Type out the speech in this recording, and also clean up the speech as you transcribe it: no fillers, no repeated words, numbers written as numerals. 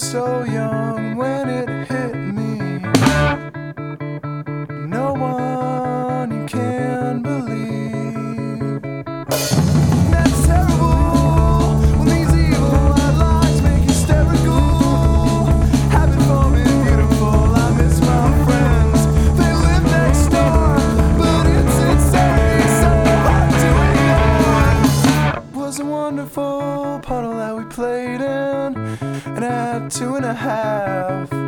so young when it hit me. No one you can believe. That's terrible when these evil lies make hysterical. Happy for me, beautiful. I miss my friends. They live next door, but it's insanity, so hard to ignore. Was a wonderful puddle that we played in, and I had 2.5.